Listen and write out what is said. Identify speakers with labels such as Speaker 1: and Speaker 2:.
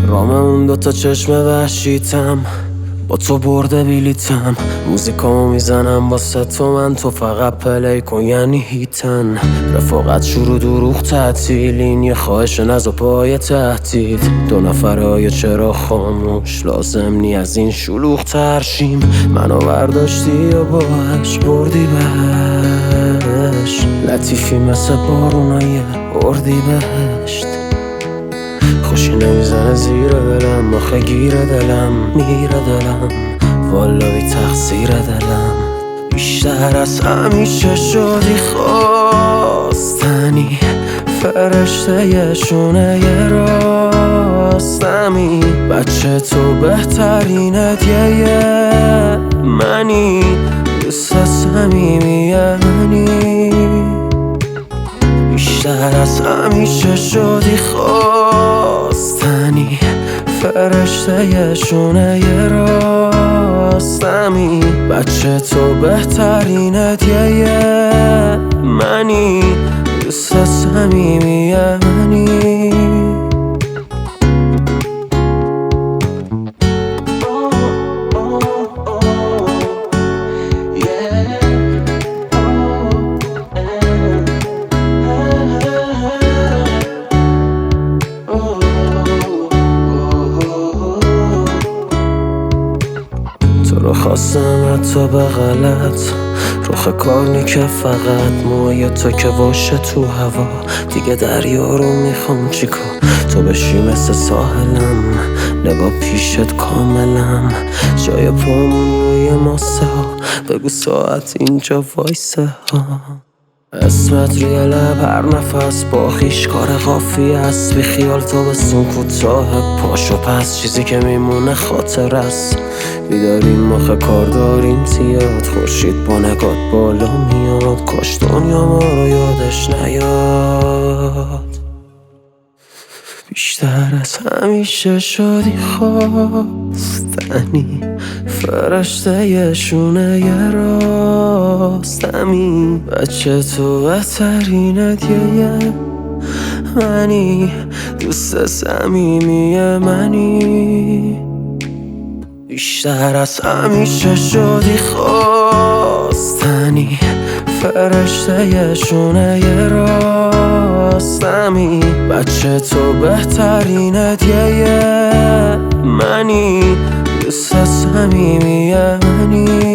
Speaker 1: رام اون دوتا چشم وحشیتم، با تو برده بیلیتم. موزیکامو میزنم واسه تو، من تو فقط پلی کن یعنی هیتن. رفاقت شروع دروغ تعطیلین، یه خواهش نزا پای تهدید. دو نفرهای چرا خاموش، لازم نی از این شلوغ ترشیم. منو برداشتی یا باش بردی بهش، لطیفی مثل بارونای اردی بهشت. خوشی نمیزنه زیر دلم، آخه گیر دلم میره دلم، والا بی تقصیر دلم. بیشتر از همیشه شدی خواستنی، فرشته یه شونه یه راستمی. بچه تو بهترین هدیه منی، دوست صمیمی منی. بیشتر از همیشه شدی خواستنی، فرشته یه شونه یه راستمی. بچه تو بهترین هدیه منی، دوست صمیمی منی. تو رو خواستم حتی به غلط، روخ کارنی که فقط موی تو که باشه تو هوا. دیگه دریا رو میخوام چیکار، تو بشی مثل ساحلم، نگاه پیشت کاملم. جای پامون روی ماسه ها، بگو ساعت اینجا وایسه ها. اسمت روی لب هر نفس با خیش کار قافی است. بی خیال تو بسون کوتاه، پاشو پس چیزی که میمونه خاطر است. بیداریم آخه کار داریم زیاد، خورشید با نگات بالا میاد. کاش دنیا ما رو یادش نیاد. بیشتر از همیشه شدی خواستنی، فرشته یه شونه یه راستمی. بچه تو بهترین هدیه منی، دوست صمیمی منی. بیشتر از همیشه شدی خواستنی، فرشته یه شونه یه راستمی. بچه تو بهترین هدیه منی، دوست صمیمی منی.